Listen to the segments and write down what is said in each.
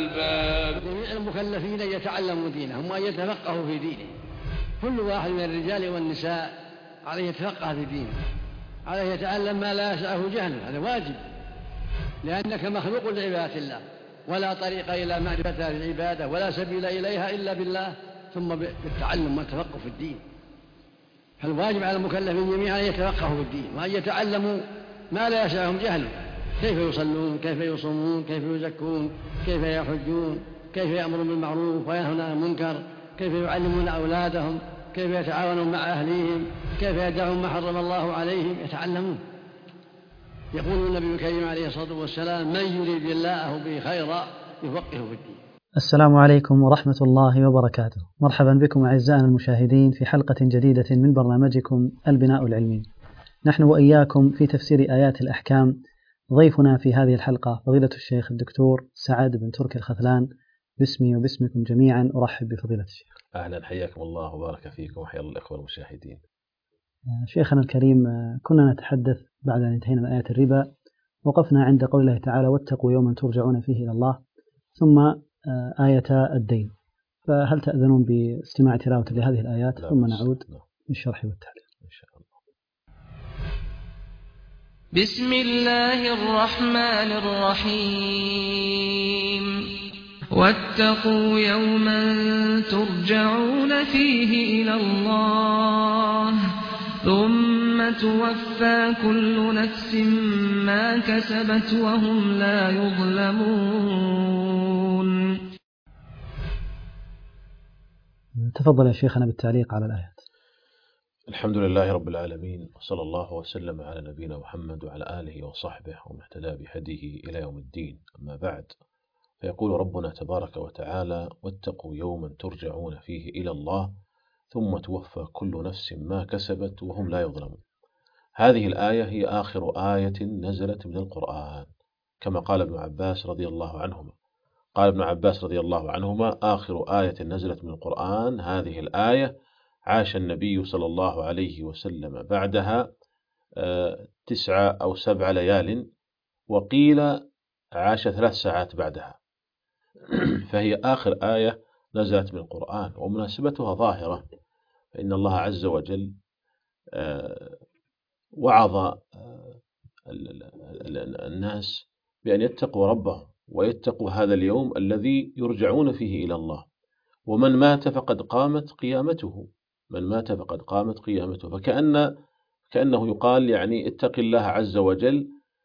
الألباب. جميع المكلفين يتعلموا دينهم وأن يتفقهوا في دينه. كل واحد من الرجال والنساء عليه يتفقه في دينه، عليه يتعلم ما لا يسعه جهله، هذا واجب، لأنك مخلوق لعبادة الله، ولا طريق إلى معرفتها في العبادة ولا سبيل إليها إلا بالله، ثم بالتعلم والتفقه في الدين. فالواجب على المكلفين جميعا أن يتفقهوا في الدين وأن يتعلموا ما لا يسعهم جهله، كيف يصلون، كيف يصومون، كيف يزكون، كيف يحجون، كيف يأمرون بالمعروف وينهون عن المنكر، كيف يعلمون أولادهم، كيف يتعاونون مع أهليهم، كيف يدعون ما حرم الله عليهم، يتعلمون. يقول النبي الكريم عليه الصلاة والسلام: من يريد الله به خيرا يفقهه في الدين. السلام عليكم ورحمة الله وبركاته. مرحبا بكم أعزائنا المشاهدين في حلقة جديدة من برنامجكم البناء العلمي. نحن وإياكم في تفسير آيات الأحكام. ضيفنا في هذه الحلقة فضيلة الشيخ الدكتور سعد بن تركي الخذلان. باسمي وباسمكم جميعا أرحب بفضيلة الشيخ. أهلا، حياكم الله وبارك فيكم وحيا الله الإخوة المشاهدين. شيخنا الكريم، كنا نتحدث بعد أن انتهينا من آيات الربا، وقفنا عند قول الله تعالى: واتقوا يوما ترجعون فيه إلى الله، ثم آية الدين. فهل تأذنون باستماع تلاوة لهذه الآيات ثم نعود للشرح والتعليق إن شاء الله. بسم الله الرحمن الرحيم. واتقوا يوما ترجعون فيه إلى الله ثم توفى كل نفس ما كسبت وهم لا يظلمون. تفضل يا شيخنا بالتعليق على الآيات. الحمد لله رب العالمين، وصلى الله وسلم على نبينا محمد وعلى آله وصحبه ومن اهتدى بهديه إلى يوم الدين. أما بعد، فيقول ربنا تبارك وتعالى: واتقوا يوما ترجعون فيه إلى الله ثم توفى كل نفس ما كسبت وهم لا يظلمون. هذه الآية هي آخر آية نزلت من القرآن، كما قال ابن عباس رضي الله عنهما. قال ابن عباس رضي الله عنهما: آخر آية نزلت من القرآن هذه الآية، عاش النبي صلى الله عليه وسلم بعدها 9 أو 7 ليال، وقيل عاش 3 ساعات بعدها. فهي آخر آية نزلت من القرآن، ومناسبتها ظاهرة، فإن الله عز وجل وعظ الناس بأن يتقوا ربهم ويتقوا هذا اليوم الذي يرجعون فيه إلى الله. ومن مات فقد قامت قيامته، من مات فقد قامت قيامته. فكأنه يقال يعني اتق الله عز وجل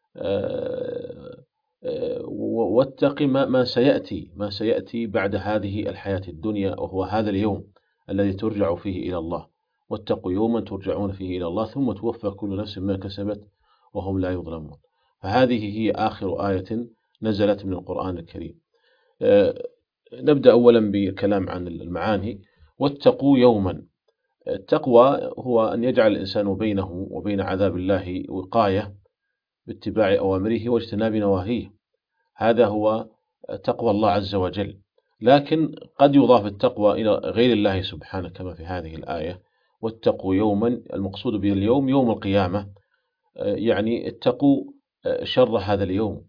واتق ما سيأتي بعد هذه الحياة الدنيا، وهو هذا اليوم الذي ترجع فيه إلى الله. واتقوا يوما ترجعون فيه إلى الله ثم توفى كل نفس ما كسبت وهم لا يظلمون. فهذه هي آخر آية نزلت من القرآن الكريم. نبدأ أولا بالكلام عن المعاني. واتقوا يوما، التقوى هو أن يجعل الإنسان بينه وبين عذاب الله وقاية باتباع أوامره واجتناب نواهيه، هذا هو تقوى الله عز وجل. لكن قد يضاف التقوى إلى غير الله سبحانه كما في هذه الآية: واتقوا يوما، المقصود به اليوم يوم القيامة، يعني اتقوا شر هذا اليوم،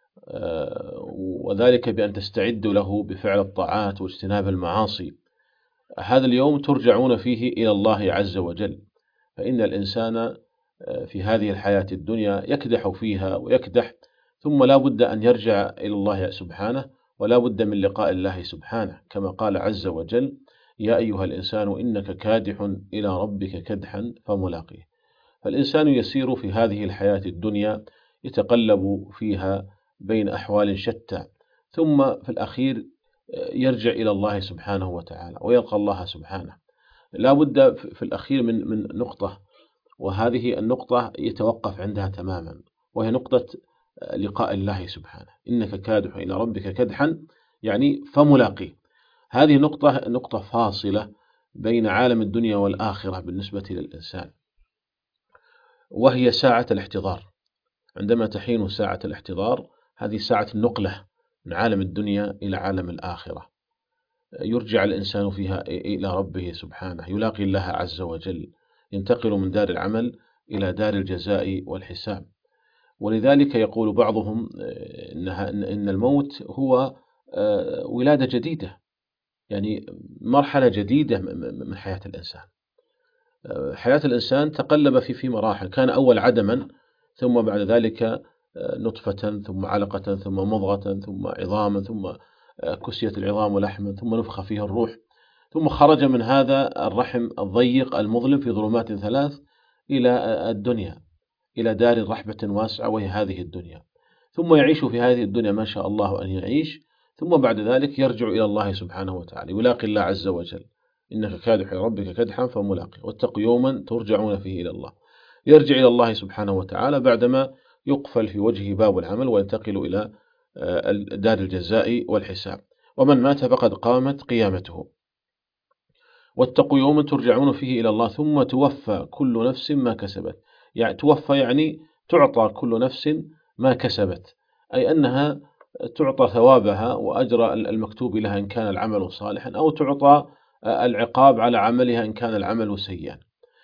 وذلك بأن تستعدوا له بفعل الطاعات واجتناب المعاصي. هذا اليوم ترجعون فيه إلى الله عز وجل، فإن الإنسان في هذه الحياة الدنيا يكدح فيها ويكدح، ثم لا بد أن يرجع إلى الله سبحانه، ولا بد من لقاء الله سبحانه، كما قال عز وجل: يا أيها الإنسان إنك كادح إلى ربك كدحا فملاقيه. فالإنسان يسير في هذه الحياة الدنيا يتقلب فيها بين أحوال شتى، ثم في الأخير يرجع إلى الله سبحانه وتعالى ويلقى الله سبحانه. لا بد في الأخير من نقطة، وهذه النقطة يتوقف عندها تماما، وهي نقطة لقاء الله سبحانه. إنك كادح إلى ربك كدحا يعني فملاقيه. هذه نقطة فاصلة بين عالم الدنيا والآخرة بالنسبة للإنسان، وهي ساعة الاحتضار. عندما تحين ساعة الاحتضار، هذه ساعة النقلة من عالم الدنيا إلى عالم الآخرة، يرجع الإنسان فيها إلى ربه سبحانه، يلاقي الله عز وجل، ينتقل من دار العمل إلى دار الجزاء والحساب. ولذلك يقول بعضهم إن الموت هو ولادة جديدة، يعني مرحلة جديدة من حياة الإنسان. حياة الإنسان تقلب في مراحل، كان أول عدما، ثم بعد ذلك نطفة، ثم علقة، ثم مضغة، ثم عظاما، ثم كسيت العظام لحما، ثم نفخ فيها الروح، ثم خرج من هذا الرحم الضيق المظلم في ظلمات 3 إلى الدنيا، إلى دار رحبة واسعة وهي هذه الدنيا، ثم يعيش في هذه الدنيا ما شاء الله أن يعيش، ثم بعد ذلك يرجع إلى الله سبحانه وتعالى، يلاقي الله عز وجل، إنك كادح إلى ربك كدحا فملاقي، واتقوا يوما ترجعون فيه إلى الله. يرجع إلى الله سبحانه وتعالى بعدما يقفل في وجهه باب العمل وينتقل إلى دار الجزاء والحساب. ومن مات فقد قامت قيامته. واتقوا يوما ترجعون فيه إلى الله ثم توفى كل نفس ما كسبت. يعني توفى يعني تعطى كل نفس ما كسبت، أي أنها تعطى ثوابها وأجر المكتوب لها إن كان العمل صالحا، أو تعطى العقاب على عملها إن كان العمل سيئا.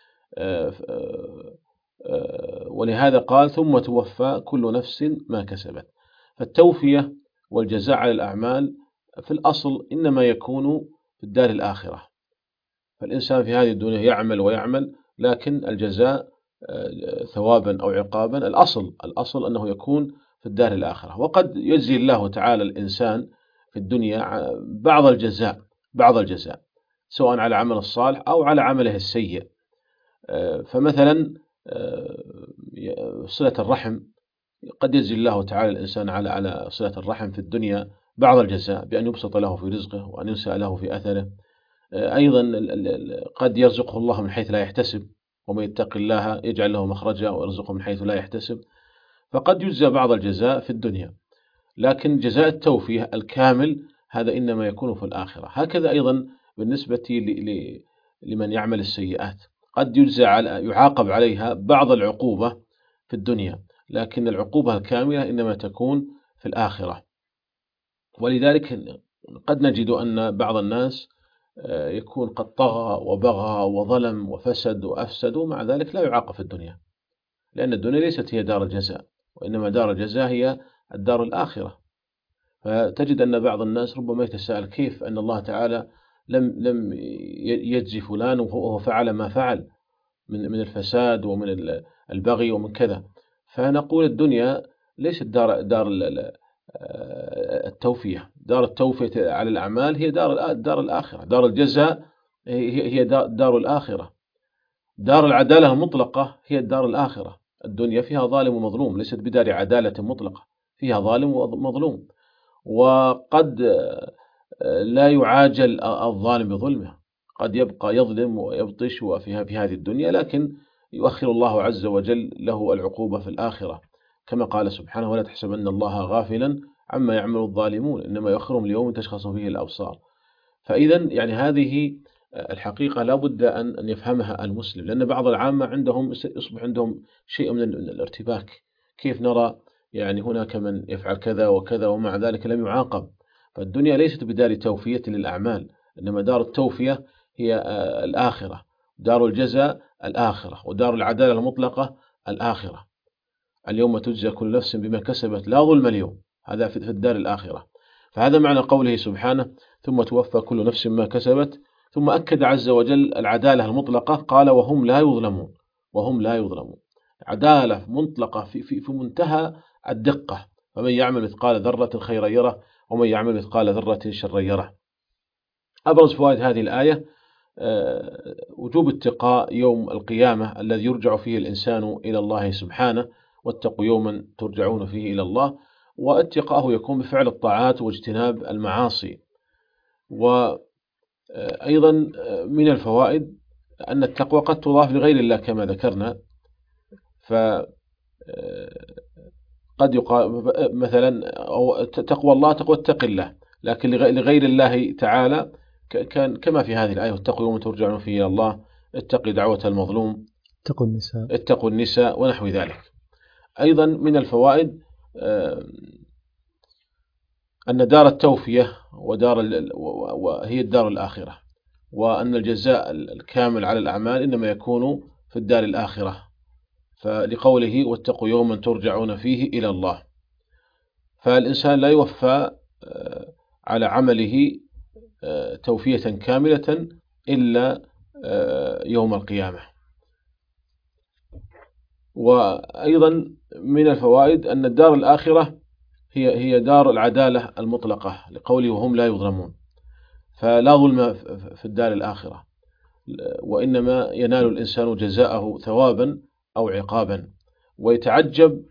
ولهذا قال ثم توفى كل نفس ما كسبت. فالتوفية والجزاء على الأعمال في الأصل إنما يكون في الدار الآخرة. فالإنسان في هذه الدنيا يعمل ويعمل، لكن الجزاء ثوابا أو عقابا الأصل أنه يكون في الدار الآخرة. وقد يجزي الله تعالى الإنسان في الدنيا بعض الجزاء سواء على عمل الصالح أو على عمله السيء. فمثلا صلة الرحم، قد يجزي الله تعالى الإنسان على صلة الرحم في الدنيا بعض الجزاء بأن يبسط له في رزقه وأن ينسأ له في أثره. أيضا قد يرزقه الله من حيث لا يحتسب، ومن يتق الله يجعل له مخرجا ويرزقه من حيث لا يحتسب. فقد يجزى بعض الجزاء في الدنيا، لكن جزاء التوفية الكامل هذا إنما يكون في الآخرة. هكذا أيضا بالنسبة لمن يعمل السيئات، قد يعاقب عليها بعض العقوبة في الدنيا، لكن العقوبة الكاملة إنما تكون في الآخرة. ولذلك قد نجد أن بعض الناس يكون قد طغى وبغى وظلم وفسد وأفسد، ومع ذلك لا يعاقب في الدنيا، لأن الدنيا ليست هي دار الجزاء، وإنما دار الجزاء هي الدار الآخرة. فتجد أن بعض الناس ربما يتساءل كيف أن الله تعالى لم يجزي فلان وهو فعل ما فعل من الفساد ومن البغي ومن كذا. فنقول الدنيا ليست دار التوفية. دار التوفية على الأعمال هي دار الآخرة. دار الجزاء هي دار الآخرة. دار العدالة المطلقة هي الدار الآخرة. الدنيا فيها ظالم ومظلوم، ليست بدار عدالة مطلقة، فيها ظالم ومظلوم، وقد لا يعاجل الظالم بظلمه، قد يبقى يظلم ويبطش في هذه الدنيا، لكن يؤخر الله عز وجل له العقوبة في الآخرة، كما قال سبحانه ولا تحسبن الله غافلا عما يعمل الظالمون إنما يؤخرهم ليوم تشخص فيه الأبصار. فإذا يعني هذه الحقيقة لا بد أن يفهمها المسلم، لأن بعض العامة يصبح عندهم شيء من الارتباك. كيف نرى يعني هناك من يفعل كذا وكذا ومع ذلك لم يعاقب؟ فالدنيا ليست بدار توفية للأعمال، إنما دار التوفية هي الآخرة، دار الجزاء الآخرة، ودار العدالة المطلقة الآخرة. اليوم تجزى كل نفس بما كسبت لا ظلم اليوم، هذا في الدار الآخرة. فهذا معنى قوله سبحانه ثم توفى كل نفس ما كسبت. ثم أكد عز وجل العدالة المطلقة، قال وهم لا يظلمون. عدالة مطلقة في منتهى الدقة. فمن يعمل مثقال ذرة خيرا يره ومن يعمل مثقال ذرة شرا يره. أبرز فوائد هذه الآية وجوب اتقاء يوم القيامة الذي يرجع فيه الإنسان إلى الله سبحانه، واتقوا يوما ترجعون فيه إلى الله. واتقاءه يكون بفعل الطاعات واجتناب المعاصي. وأيضا من الفوائد أن التقوى قد تضاف لغير الله كما ذكرنا، فقد يقال مثلا تقوى الله تقوى اتق الله، لكن لغير الله تعالى كان كما في هذه الآية واتقوا يوم ترجعون فيه إلى الله، اتقوا دعوة المظلوم، اتقوا النساء ونحو ذلك. أيضا من الفوائد أن دار التوفية وهي الدار الآخرة، وأن الجزاء الكامل على الأعمال إنما يكون في الدار الآخرة، فلقوله واتقوا يوما ترجعون فيه إلى الله. فالإنسان لا يوفى على عمله توفية كاملة إلا يوم القيامة. وأيضا من الفوائد أن الدار الآخرة هي دار العدالة المطلقة، لقوله وهم لا يظلمون، فلا ظلم في الدار الآخرة، وإنما ينال الإنسان جزاءه ثوابا أو عقابا. ويتعجب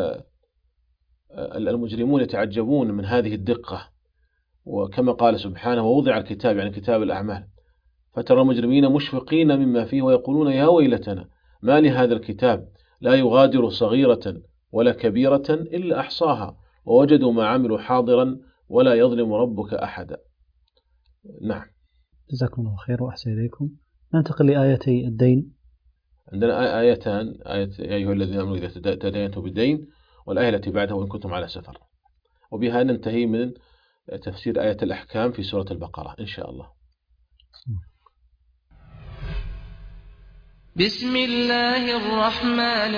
المجرمون يتعجبون من هذه الدقة، وكما قال سبحانه ووضع الكتاب يعني كتاب الأعمال فترى المجرمين مشفقين مما فيه ويقولون يا ويلتنا ما لهذا الكتاب لا يغادر صغيرة ولا كبيرة إلا أحصاها ووجدوا ما عملوا حاضرا ولا يظلم ربك أحدا. نعم. جزاكم الله خير وأحسن إليكم. ننتقل لآيتي الدين. عندنا آيتان، آية يا أيها الذين آمنوا إذا تداينتم بالدين، والآية التي بعدها وإن كنتم على سفر. وبها ننتهي من تفسير آية الأحكام في سورة البقرة إن شاء الله. بسم الله الرحمن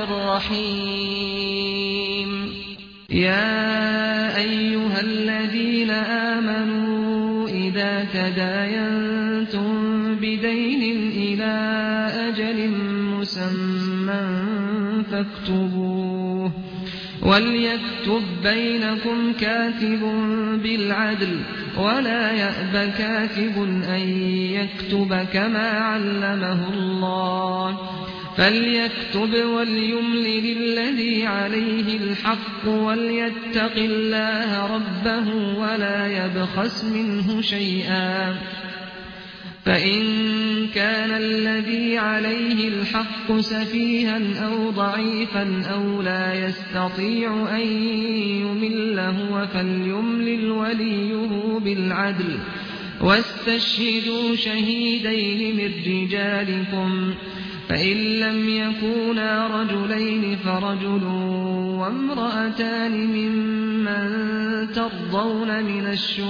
الرحيم. يا أيها الذين آمنوا إذا تداينتم بدين إلى أجل مسمى فاكتبوه وليكتب بينكم كاتب بالعدل ولا يأب كاتب أن يكتب كما علمه الله فليكتب وليملل الذي عليه الحق وليتق الله ربه ولا يبخس منه شيئا فإن كان الذي عليه الحق سفيها أو ضعيفا أو لا يستطيع أن يمل هو فليملل وليه بالعدل واستشهدوا شهيدين من رجالكم فإن لم يكونا رجلين فرجل وامرأتان ممن ترضون من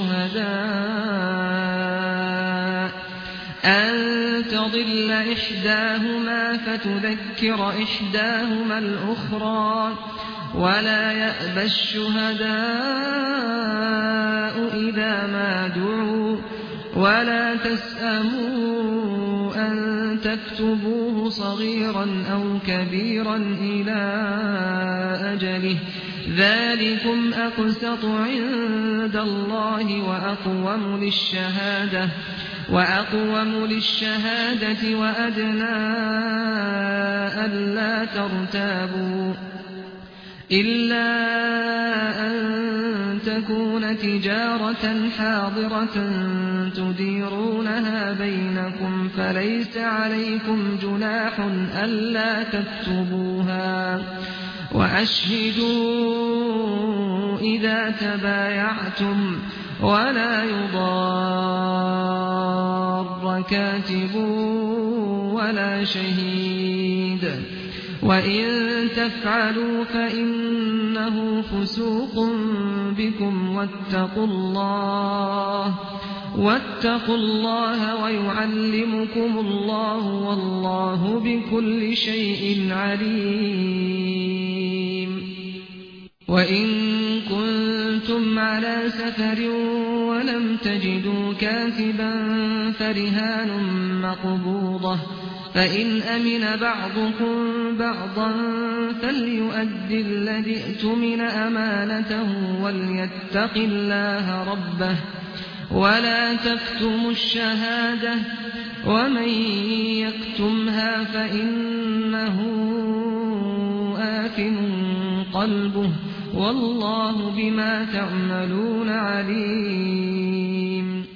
الشهداء أن تضل إحداهما فتذكر إحداهما الأخرى ولا يأبى الشهداء إذا ما دعوا ولا تسأموا أن تكتبوه صغيرا أو كبيرا إلى أجله ذلكم أقسط عند الله وأقوم للشهادة وأدنى ألا ترتابوا إلا أن تكون تجارة حاضرة تديرونها بينكم فليس عليكم جناح ألا تكتبوها وأشهدوا إذا تبايعتم ولا يضار كاتب ولا شهيد وإن تفعلوا فإنه فسوق بكم واتقوا الله ويعلمكم الله والله بكل شيء عليم. وإن كنتم على سفر ولم تجدوا كاتبا فرهان مقبوضة فإن أمن بعضكم بعضا فليؤدي الذي اؤتمن أمانته وليتق الله ربه ولا تكتموا الشهادة ومن يكتمها فإنه آثم قلبه والله بما تعملون عليم.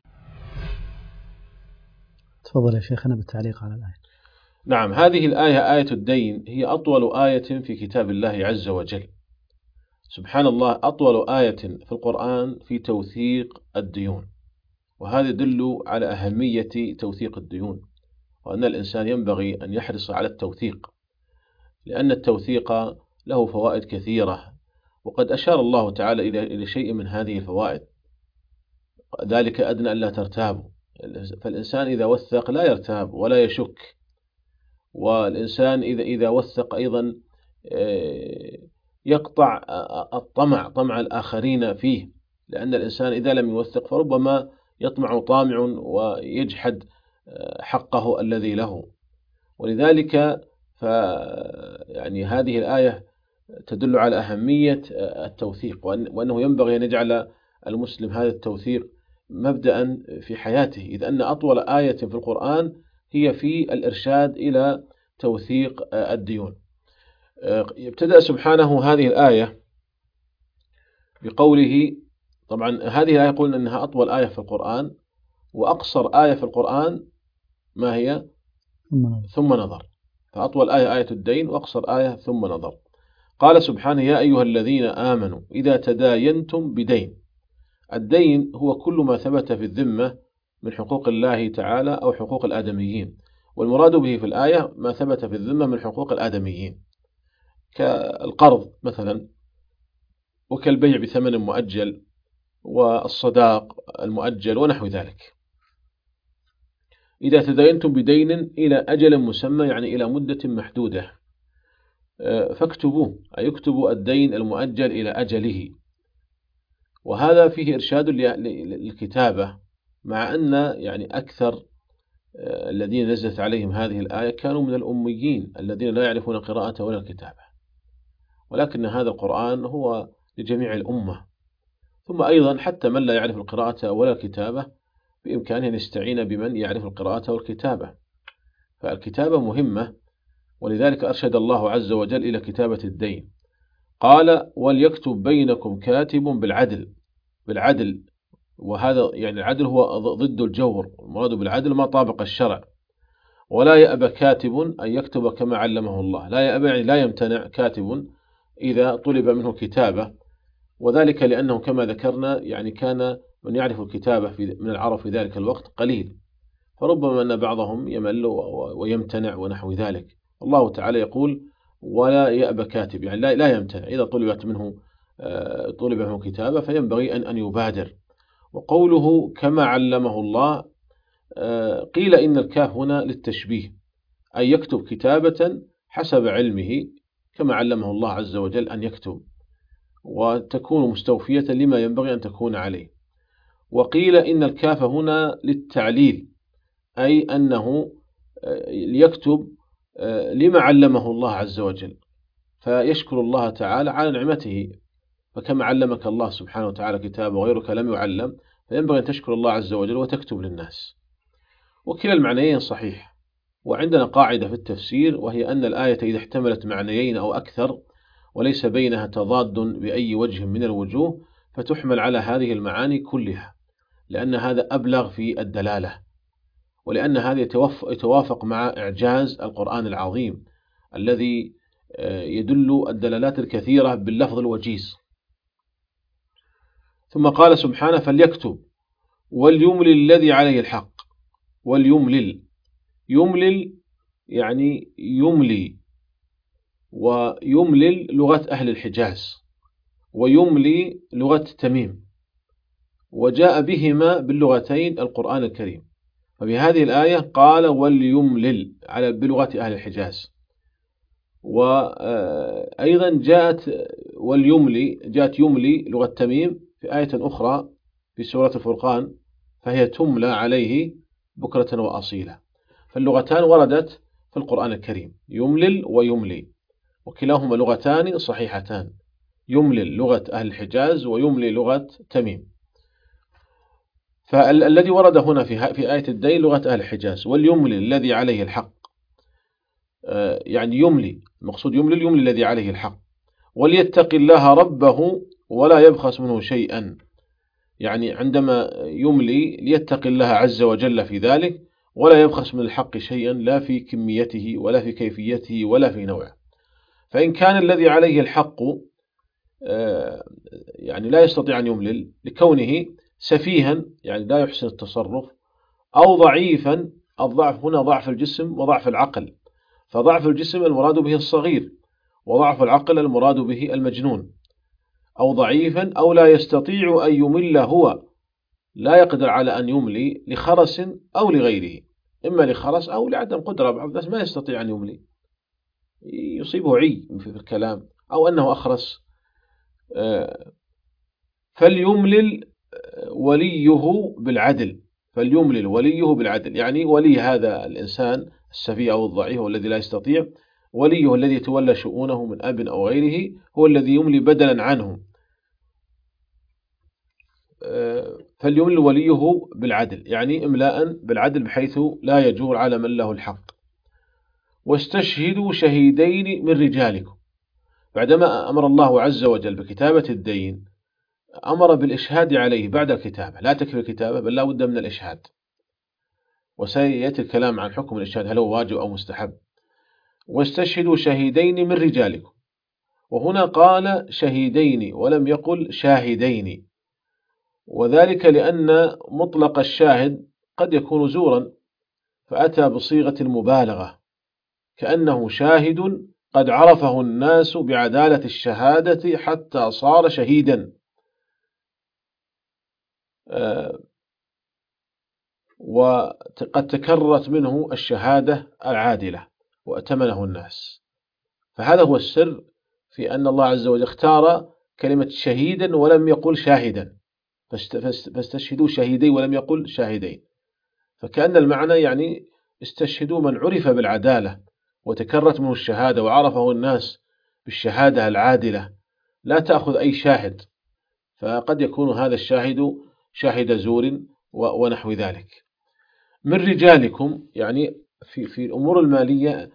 تفضل يا شيخنا بالتعليق على الآية. نعم، هذه الآية آية الدين هي أطول آية في كتاب الله عز وجل. سبحان الله، أطول آية في القرآن في توثيق الديون، وهذا يدل على أهمية توثيق الديون، وأن الإنسان ينبغي أن يحرص على التوثيق، لأن التوثيق له فوائد كثيرة، وقد أشار الله تعالى إلى شيء من هذه الفوائد، ذلك أدنى ألا ترتابوا. فالإنسان إذا وثق لا يرتاب ولا يشك، والإنسان إذا وثق أيضا يقطع طمع الآخرين فيه، لأن الإنسان إذا لم يوثق فربما يطمع طامع ويجحد حقه الذي له. ولذلك يعني هذه الآية تدل على أهمية التوثيق، وأنه ينبغي أن يجعل المسلم هذا التوثيق مبدأ في حياته، إذ أن أطول آية في القرآن هي في الإرشاد إلى توثيق الديون. ابتدأ سبحانه هذه الآية بقوله، طبعا هذه الآية قلنا أنها أطول آية في القرآن، وأقصر آية في القرآن ما هي؟ ثم نظر. فأطول آية آية الدين، وأقصر آية ثم نظر. قال سبحانه: يا أيها الذين آمنوا إذا تداينتم بدين. الدين هو كل ما ثبت في الذمة من حقوق الله تعالى أو حقوق الآدميين، والمراد به في الآية ما ثبت في الذمة من حقوق الآدميين، كالقرض مثلا، وكالبيع بثمن مؤجل، والصداق المؤجل، ونحو ذلك. إذا تداينتم بدين إلى أجل مسمى، يعني إلى مدة محدودة، فاكتبوه، أي اكتبوا الدين المؤجل إلى أجله. وهذا فيه إرشاد للكتابة، مع أن يعني أكثر الذين نزلت عليهم هذه الآية كانوا من الأميين الذين لا يعرفون القراءة ولا الكتابة، ولكن هذا القرآن هو لجميع الأمة. ثم أيضا حتى من لا يعرف القراءة ولا الكتابة بإمكانه أن يستعين بمن يعرف القراءة والكتابة، فالكتابة مهمة، ولذلك أرشد الله عز وجل إلى كتابة الدين. قال: وليكتب بينكم كاتب بالعدل، وهذا يعني العدل هو ضد الجور، المراد بالعدل ما طابق الشرع. ولا يأبى كاتب أن يكتب كما علمه الله. لا يأبى يعني لا يمتنع كاتب إذا طلب منه كتابة، وذلك لأنه كما ذكرنا يعني كان من يعرف الكتابة من العرب في ذلك الوقت قليل، فربما أن بعضهم يمل ويمتنع ونحو ذلك. الله تعالى يقول: ولا يأبى كاتب، يعني لا يمتنع إذا طلب منه كتابة، فينبغي أن يبادر. وقوله كما علمه الله، قيل إن الكاف هنا للتشبيه، أي يكتب كتابة حسب علمه كما علمه الله عز وجل أن يكتب، وتكون مستوفية لما ينبغي أن تكون عليه. وقيل إن الكاف هنا للتعليل، أي أنه ليكتب لما علمه الله عز وجل، فيشكر الله تعالى على نعمته. فكما علمك الله سبحانه وتعالى كتابه وغيرك لم يعلم، فينبغي أن تشكر الله عز وجل وتكتب للناس. وكلا المعنيين صحيح. وعندنا قاعدة في التفسير، وهي أن الآية إذا احتملت معنيين أو أكثر وليس بينها تضاد بأي وجه من الوجوه، فتحمل على هذه المعاني كلها، لأن هذا أبلغ في الدلالة، ولأن هذا يتوافق مع إعجاز القرآن العظيم الذي يدل الدلالات الكثيرة باللفظ الوجيز. ثم قال سبحانه: فليكتب وليملل الذي عليه الحق. وليملل، يملل يعني يملي، ويملل لغة أهل الحجاز، ويملي لغة تميم، وجاء بهما باللغتين القرآن الكريم. فبهذه الآية قال وليملل بلغة أهل الحجاز، وأيضا جاءت يملي لغة تميم في آية أخرى في سورة الفرقان، فهي تملى عليه بكرة وأصيلا. فاللغتان وردت في القرآن الكريم، يملل ويملي، وكلاهما لغتان صحيحتان، يملل لغة أهل الحجاز ويملي لغة تميم. فالذي ورد هنا في آية الدين لغة أهل الحجاز، واليملي الذي عليه الحق، يعني يملي، المقصود يملي الذي عليه الحق. وليتق الله ربه ولا يبخس منه شيئا، يعني عندما يملي ليتق الله عز وجل في ذلك، ولا يبخس من الحق شيئا، لا في كميته ولا في كيفيته ولا في نوعه. فإن كان الذي عليه الحق يعني لا يستطيع أن يملل لكونه سفيها، يعني لا يحسن التصرف، أو ضعيفا، الضعف هنا ضعف الجسم وضعف العقل، فضعف الجسم المراد به الصغير، وضعف العقل المراد به المجنون. أو ضعيفا أو لا يستطيع أن يمل، هو لا يقدر على أن يملي لخرس أو لغيره، إما لخرس أو لعدم قدرة، بعض الناس ما يستطيع أن يملي، يصيبه عي في الكلام، أو أنه أخرس. فليملل وليه بالعدل. فليملل وليه بالعدل، يعني ولي هذا الإنسان السفيه أو الضعيف والذي لا يستطيع، وليه الذي يتولى شؤونه من أب أو غيره هو الذي يملي بدلا عنه. فليملل وليه بالعدل، يعني إملاء بالعدل بحيث لا يجور على من له الحق. واستشهدوا شهيدين من رجالكم. بعدما أمر الله عز وجل بكتابة الدين أمر بالإشهاد عليه بعد الكتابة، لا تكفي الكتابة بل لا بد من الإشهاد، وسيأتي الكلام عن حكم الإشهاد هل هو واجب أو مستحب. واستشهدوا شهيدين من رجالكم، وهنا قال شهيدين ولم يقل شاهدين، وذلك لأن مطلق الشاهد قد يكون زورا فأتى بصيغة المبالغة، كأنه شاهد قد عرفه الناس بعدالة الشهادة حتى صار شهيدا، وقد تكررت منه الشهادة العادلة وأتمنه الناس. فهذا هو السر في أن الله عز وجل اختار كلمة شهيدا ولم يقل شاهدا، فاستشهدوا شهيدين ولم يقل شاهدين، فكأن المعنى يعني استشهدوا من عرف بالعدالة وتكررت منه الشهادة وعرفه الناس بالشهادة العادلة، لا تأخذ أي شاهد، فقد يكون هذا الشاهد شاهد زور ونحو ذلك. من رجالكم يعني في الأمور المالية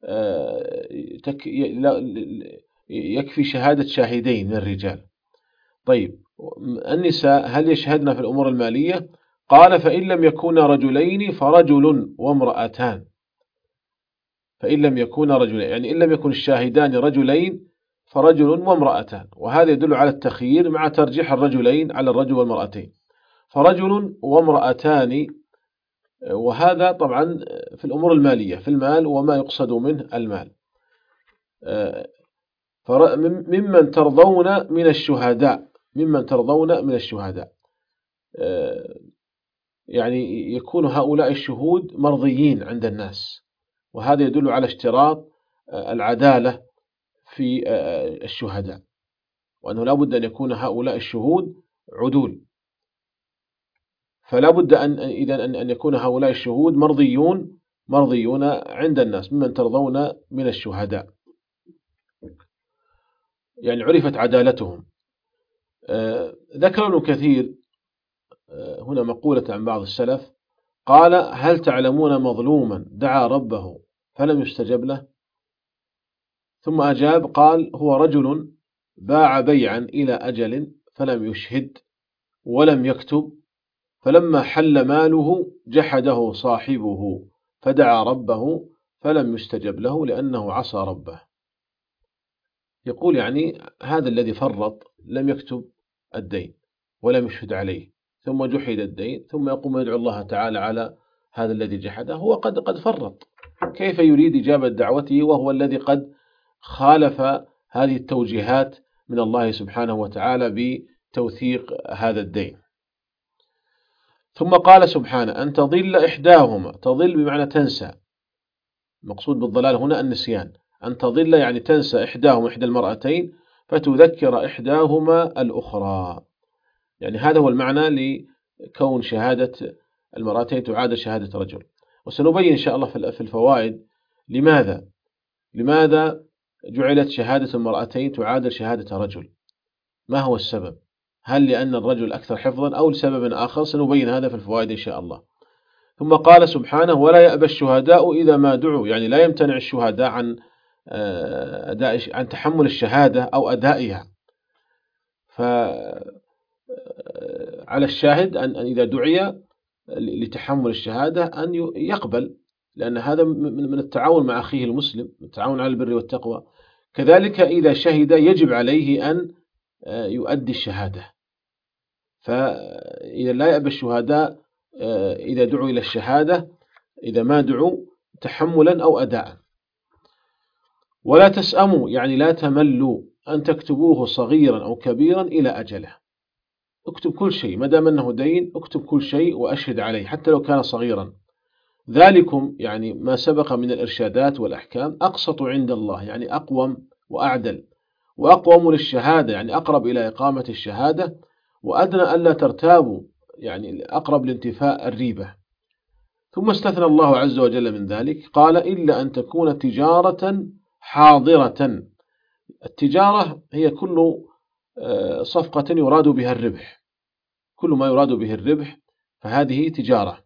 يكفي شهادة شاهدين من الرجال. طيب النساء هل يشهدن في الأمور المالية؟ قال فإن لم يكونا رجلين فرجل وامرأتان. فإن لم يكونا رجلين يعني إن لم يكن الشاهدان رجلين فرجل وامرأتان، وهذا يدل على التخيير مع ترجيح الرجلين على الرجل والمرأتين، فرجل وامرأتان. وهذا طبعا في الأمور المالية في المال وما يقصد منه المال. ممن ترضون من الشهداء، ممن ترضون من الشهداء يعني يكون هؤلاء الشهود مرضيين عند الناس، وهذا يدل على اشتراط العدالة في الشهداء، وأنه لا بد أن يكون هؤلاء الشهود عدول، فلا بد أن يكون هؤلاء الشهود مرضيون عند الناس ممن ترضون من الشهداء، يعني عرفت عدالتهم. ذكر ابن كثير هنا مقولة عن بعض السلف قال هل تعلمون مظلوما دعا ربه فلم يستجب له؟ ثم أجاب قال هو رجل باع بيعا إلى أجل فلم يشهد ولم يكتب، فلما حل ماله جحده صاحبه فدعا ربه فلم يستجب له لأنه عصى ربه. يقول يعني هذا الذي فرط لم يكتب الدين ولم يشهد عليه ثم جحد الدين ثم يقوم يدعو الله تعالى على هذا الذي جحده، هو قد فرط، كيف يريد إجابة دعوته وهو الذي قد خالف هذه التوجيهات من الله سبحانه وتعالى بتوثيق هذا الدين. ثم قال سبحانه أن تضل إحداهما، تضل بمعنى تنسى، مقصود بالضلال هنا النسيان، أن تضل يعني تنسى إحداهما إحدى المرأتين فتذكر إحداهما الأخرى، يعني هذا هو المعنى لكون شهادة المرأتين تعادل شهادة رجل. وسنبين إن شاء الله في الفوائد لماذا جعلت شهادة المرأتين تعادل شهادة رجل، ما هو السبب، هل لأن الرجل أكثر حفظا أو لسبب آخر؟ سنبين هذا في الفوائد إن شاء الله. ثم قال سبحانه ولا يأبى الشهداء إذا ما دعوا، يعني لا يمتنع الشهداء عن تحمل الشهادة أو أدائها، فعلى الشاهد أن إذا دعي لتحمل الشهادة أن يقبل، لأن هذا من التعاون مع أخيه المسلم، التعاون على البر والتقوى. كذلك إذا شهد يجب عليه أن يؤدي الشهادة، فإذا لا يأبى الشهداء إذا دعوا إلى الشهادة إذا ما دعوا تحملا أو أداء. ولا تسأموا يعني لا تملوا أن تكتبوه صغيرا أو كبيرا إلى أجله، اكتب كل شيء ما دام أنه دين، اكتب كل شيء وأشهد عليه حتى لو كان صغيرا. ذلكم يعني ما سبق من الإرشادات والأحكام أقسط عند الله، يعني أقوم وأعدل، وأقوم للشهادة يعني أقرب إلى إقامة الشهادة، وأدنى ألا ترتابوا، يعني أقرب لانتفاء الريبة. ثم استثنى الله عز وجل من ذلك، قال إلا أن تكون تجارة حاضرة. التجارة هي كل صفقة يراد بها الربح، كل ما يراد به الربح فهذه تجارة.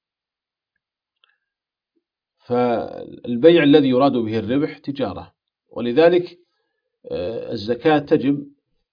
فالبيع الذي يراد به الربح تجارة، ولذلك الزكاة تجب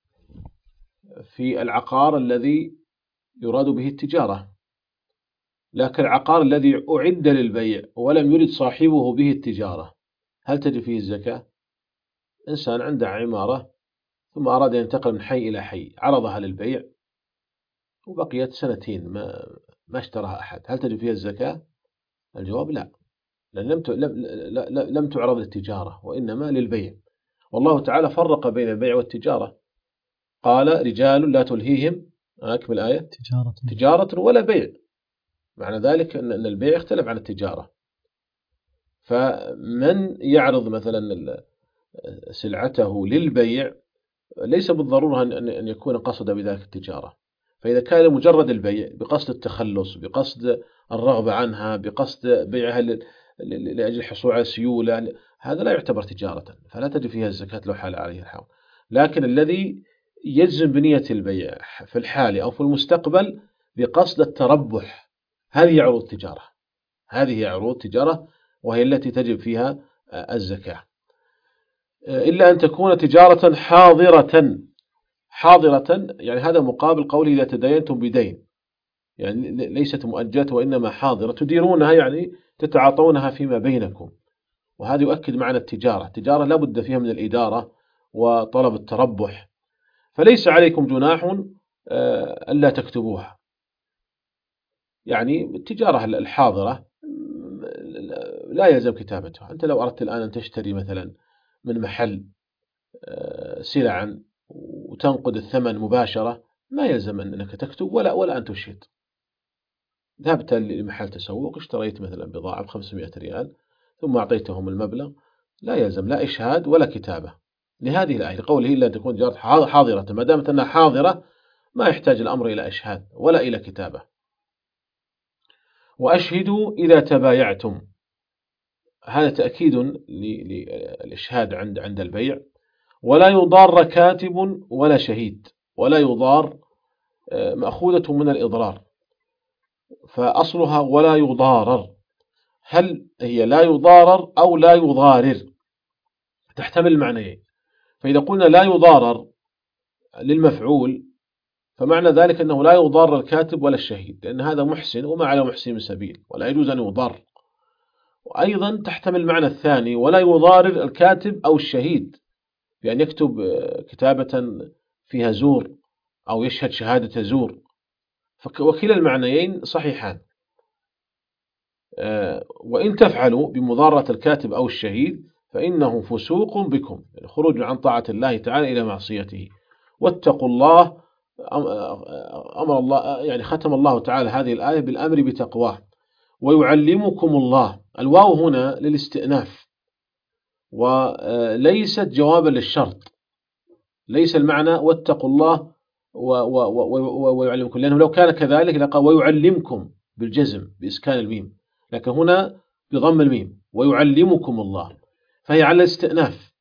في العقار الذي يراد به التجارة. لكن العقار الذي أعد للبيع ولم يرد صاحبه به التجارة، هل تجب فيه الزكاة؟ إنسان عنده عمارة ثم أراد أن ينتقل من حي إلى حي، عرضها للبيع وبقيت سنتين ما اشتراها أحد، هل تجب فيها الزكاة؟ الجواب لا، لأن لم تعرض للتجارة وإنما للبيع. والله تعالى فرق بين البيع والتجارة، قال رجال لا تلهيهم، أكمل آية، تجارة ولا بيع. معنى ذلك أن البيع يختلف عن التجارة. فمن يعرض مثلا سلعته للبيع ليس بالضرورة أن يكون قصد بذلك التجارة. فإذا كان مجرد البيع بقصد التخلص، بقصد الرغبة عنها، بقصد بيعها لأجل الحصول على سيولة، هذا لا يعتبر تجارة، فلا تجب فيها الزكاة لو حال عليه الحول. لكن الذي يجزم بنية البيع في الحال أو في المستقبل بقصد التربح، هذه عروض تجارة، هذه عروض تجارة، وهي التي تجب فيها الزكاة. إلا أن تكون تجارة حاضرة. حاضرة يعني هذا مقابل قوله إذا تداينتم بدين، يعني ليست مؤجلة وإنما حاضرة، تديرونها يعني تتعاطونها فيما بينكم. وهذا يؤكد معنى التجارة. التجارة لا بد فيها من الإدارة وطلب التربح، فليس عليكم جناح ألا تكتبوها. يعني التجارة الحاضرة لا يلزم كتابتها. أنت لو أردت الآن أن تشتري مثلا من محل سلعا وتنقد الثمن مباشرة، ما يلزم أنك تكتب ولا أن تشهد. ذهبت لمحل تسوق، اشتريت مثلا بضاعة ب500 ريال ثم أعطيتهم المبلغ، لا يلزم لا إشهاد ولا كتابة لهذه الآية، لقوله إلا أن تكون تجارة حاضرة. ما دامت أنها حاضرة ما يحتاج الأمر إلى إشهاد ولا إلى كتابة. وأشهدوا إذا تبايعتم، هذا تأكيد للإشهاد عند البيع. ولا يضار كاتب ولا شهيد. ولا يضار مأخوذة من الإضرار، فأصلها ولا يضارر. هل هي لا يضارر أو لا يضارر؟ تحتمل المعنيين. فإذا قلنا لا يضارر للمفعول فمعنى ذلك أنه لا يضار الكاتب ولا الشهيد، لأن هذا محسن وما على محسن من سبيل ولا يجوز أن يضار. وأيضا تحتمل المعنى الثاني ولا يضارر الكاتب أو الشهيد بأن يكتب كتابة فيها زور أو يشهد شهادة زور، وكلا المعنيين صحيحان. وإن تفعلوا بمضارة الكاتب أو الشهيد فإنه فسوق بكم، يعني خروج عن طاعة الله تعالى إلى معصيته. واتقوا الله، أمر الله، يعني ختم الله تعالى هذه الآية بالأمر بتقواه. ويعلمكم الله، الواو هنا للاستئناف وليست جوابا للشرط. ليس المعنى واتقوا الله ويعلمكم، لأنه لو كان كذلك لقال ويعلمكم بالجزم بإسكان الميم، لكن هنا بضم الميم ويعلمكم الله، فهي على الاستئناف.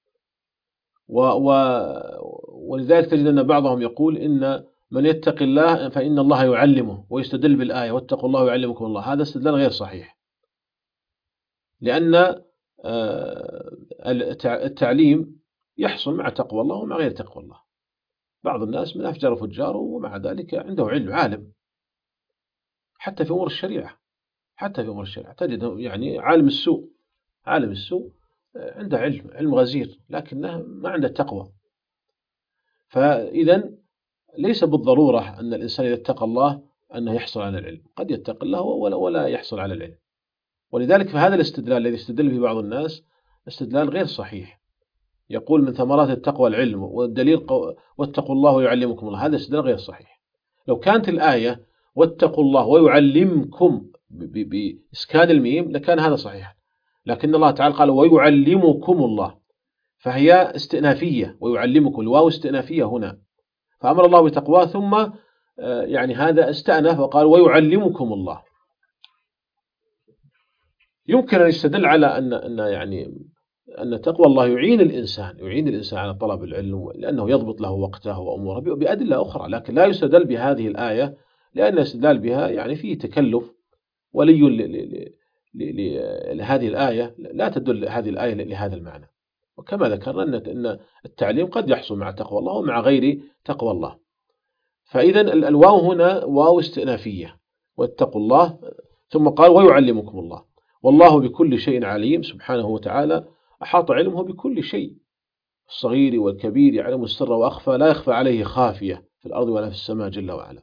ولذلك تجد أن بعضهم يقول إن من يتق الله فإن الله يعلمه، ويستدل بالآية واتقوا الله ويعلمكم الله. هذا استدلال غير صحيح، لأن التعليم يحصل مع تقوى الله ومع غير تقوى الله. بعض الناس من أفجر فجار ومع ذلك عنده علم، عالم حتى في أمور الشريعة، حتى في أمور الشريعة تجد يعني عالم السوء عنده علم غزير لكنه ما عنده تقوى. فإذا ليس بالضرورة أن الإنسان إذا اتقى الله أنه يحصل على العلم، قد يتقى الله ولا يحصل على العلم. ولذلك فهذا الاستدلال الذي يستدل به بعض الناس استدلال غير صحيح. يقول من ثمرات التقوى العلم، والدليل واتقوا الله ويعلمكم الله، هذا استدلال غير صحيح. لو كانت الآية واتقوا الله ويعلمكم بإسكان الميم لكان هذا صحيح، لكن الله تعالى قال ويعلمكم الله، فهي استئنافية، ويعلمكم الواو استئنافية هنا، فأمر الله بتقواه ثم يعني هذا استأنف وقال ويعلمكم الله. يمكن أن يستدل على أن تقوى الله يعين الإنسان على طلب العلم، لأنه يضبط له وقته وأموره بأدلة أخرى، لكن لا يستدل بهذه الآية، لأن الاستدلال بها يعني فيه تكلف ولي لهذه الآية، لا تدل هذه الآية لهذا المعنى. وكما ذكرنا أن التعليم قد يحصل مع تقوى الله ومع غير تقوى الله. فإذا الواو هنا واو استئنافية، واتقوا الله، ثم قال ويعلمكم الله، والله بكل شيء عليم سبحانه وتعالى، أحاط علمه بكل شيء، الصغير والكبير، يعلم السر وأخفى، لا يخفى عليه خافية في الأرض ولا في السماء جل وعلا.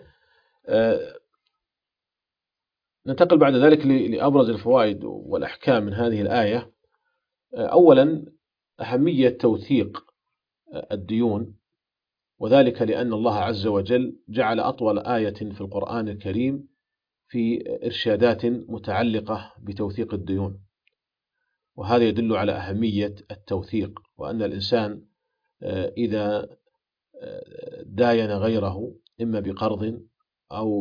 ننتقل بعد ذلك لأبرز الفوائد والأحكام من هذه الآية. أولا أهمية توثيق الديون، وذلك لأن الله عز وجل جعل أطول آية في القرآن الكريم في إرشادات متعلقة بتوثيق الديون، وهذا يدل على أهمية التوثيق، وأن الإنسان إذا داين غيره إما بقرض أو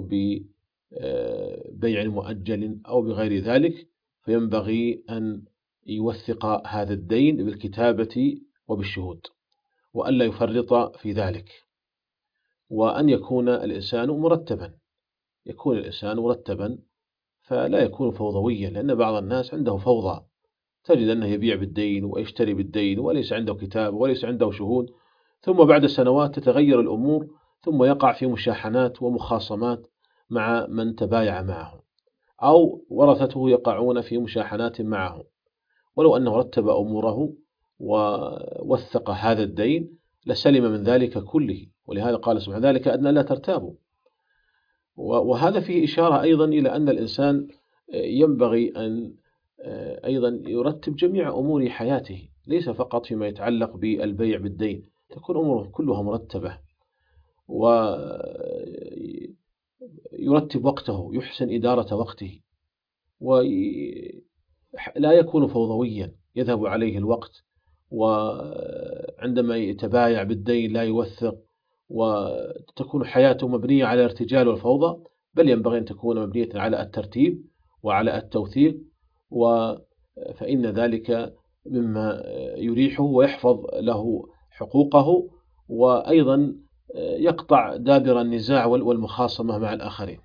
ببيع مؤجل أو بغير ذلك، فينبغي أن يوثق هذا الدين بالكتابة وبالشهود، وأن لا يفرط في ذلك، وأن يكون الإنسان مرتبا، فلا يكون فوضويا، لأن بعض الناس عنده فوضى، تجد أنه يبيع بالدين ويشتري بالدين وليس عنده كتاب وليس عنده شهود، ثم بعد سنوات تتغير الأمور، ثم يقع في مشاحنات ومخاصمات مع من تبايع معه، أو ورثته يقعون في مشاحنات معه، ولو أنه رتب أموره ووثق هذا الدين لسلم من ذلك كله. ولهذا قال سبحانه ذلك أدنى لا ترتابوا. وهذا فيه إشارة أيضا إلى أن الإنسان ينبغي أن أيضا يرتب جميع أمور حياته، ليس فقط فيما يتعلق بالبيع بالدين، تكون أموره كلها مرتبة، ويرتب وقته، يحسن إدارة وقته، ولا يكون فوضويا يذهب عليه الوقت، وعندما يتبايع بالدين لا يوثق، وتكون حياته مبنية على الارتجال والفوضى، بل ينبغي أن تكون مبنية على الترتيب وعلى التوثيق، فإن ذلك مما يريحه ويحفظ له حقوقه، وأيضا يقطع دابر النزاع والمخاصمة مع الآخرين.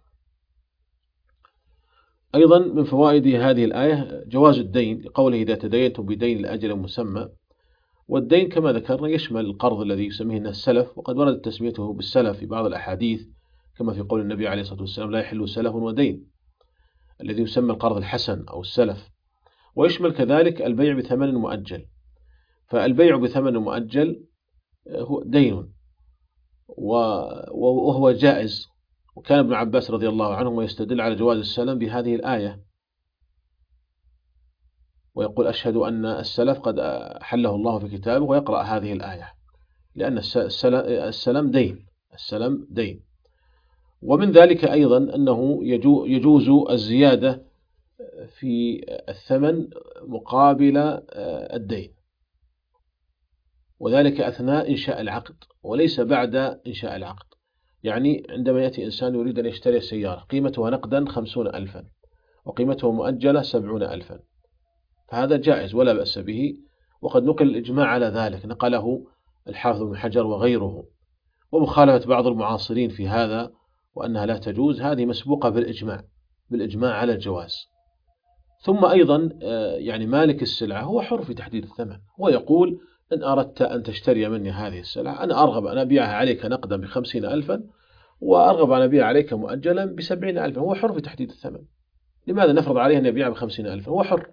أيضا من فوائد هذه الآية جواز الدين، لقوله إذا تدينتم بدين لأجل مسمى، والدين كما ذكرنا يشمل القرض الذي يسميه الناس السلف، وقد وردت تسميته بالسلف في بعض الأحاديث، كما في قول النبي عليه الصلاة والسلام لا يحل سلف ودين، الذي يسمى القرض الحسن أو السلف. ويشمل كذلك البيع بثمن مؤجل، فالبيع بثمن مؤجل هو دين وهو جائز، وكان ابن عباس رضي الله عنه يستدل على جواز السلم بهذه الآية، ويقول أشهد أن السلف قد حله الله في كتابه، ويقرأ هذه الآية، لأن السلم دين. ومن ذلك أيضا أنه يجوز الزيادة في الثمن مقابل الدين، وذلك أثناء إنشاء العقد وليس بعد إنشاء العقد. يعني عندما يأتي إنسان يريد أن يشتري سيارة قيمتها نقدا 50,000 وقيمته مؤجلة 70,000، فهذا جائز ولا بأس به، وقد نقل الإجماع على ذلك، نقله الحافظ بن حجر وغيره، ومخالفة بعض المعاصرين في هذا وأنها لا تجوز هذه مسبوقة بالإجماع على الجواز. ثم أيضا يعني مالك السلعة هو حر في تحديد الثمن، هو يقول إن أردت أن تشتري مني هذه السلعة أنا أرغب أن أبيعها عليك نقدا ب50,000 وأرغب أن أبيع عليك مؤجلا ب70,000، هو حر في تحديد الثمن. لماذا نفرض عليه أن يبيع ب50,000؟ هو حر.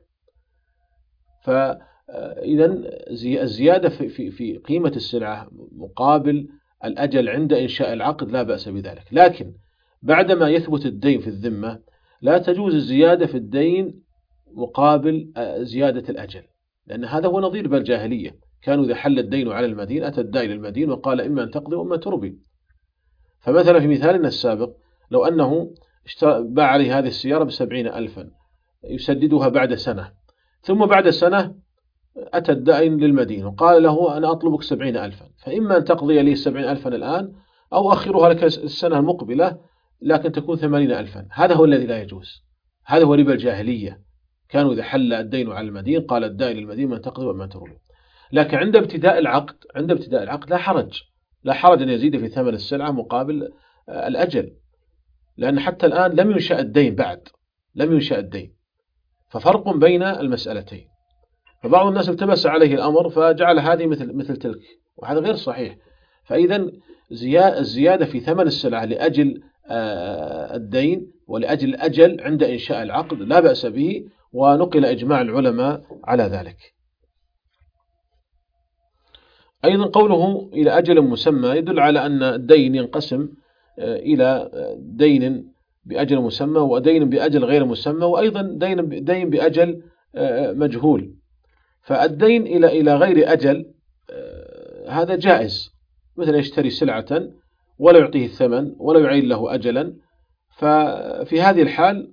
فإذا الزيادة في قيمة السلعة مقابل الأجل عند إنشاء العقد لا بأس بذلك، لكن بعدما يثبت الدين في الذمة لا تجوز الزيادة في الدين مقابل زيادة الأجل، لأن هذا هو نظير بالجاهلية، كانوا إذا حل الدين على المدين أتى الدائن للمدين وقال إما أن تقضي وإما تربي. فمثلا في مثالنا السابق لو أنه باع عليه هذه السيارة ب70,000 يسددها بعد سنة، ثم بعد سنة أتى الدائن للمدين وقال له أنا أطلبك 70,000، فإما أن تقضي لي 70,000 الآن أو أخرها لك السنة المقبلة لكن تكون 80,000. هذا هو الذي لا يجوز، هذا هو ربا الجاهلية. كانوا إذا حل الدين على المدين قال الدائن للمدين من تقضي وما ترضي. لكن عند ابتداء العقد لا حرج أن يزيد في ثمن السلعة مقابل الأجل، لأن حتى الآن لم ينشأ الدين، ففرق بين المسألتين. فبعض الناس التبس عليه الأمر فجعل هذه مثل تلك، وهذا غير صحيح. فإذا الزيادة في ثمن السلعة لأجل الدين ولأجل الأجل عند إنشاء العقد لا بأس به، ونقل إجماع العلماء على ذلك. أيضا قوله إلى أجل مسمى يدل على أن الدين ينقسم إلى دين بأجل مسمى ودين بأجل غير مسمى، وأيضا دين بأجل مجهول. فالدين إلى غير أجل هذا جائز، مثل يشتري سلعة ولا يعطيه الثمن ولا يعين له أجلا، ففي هذه الحال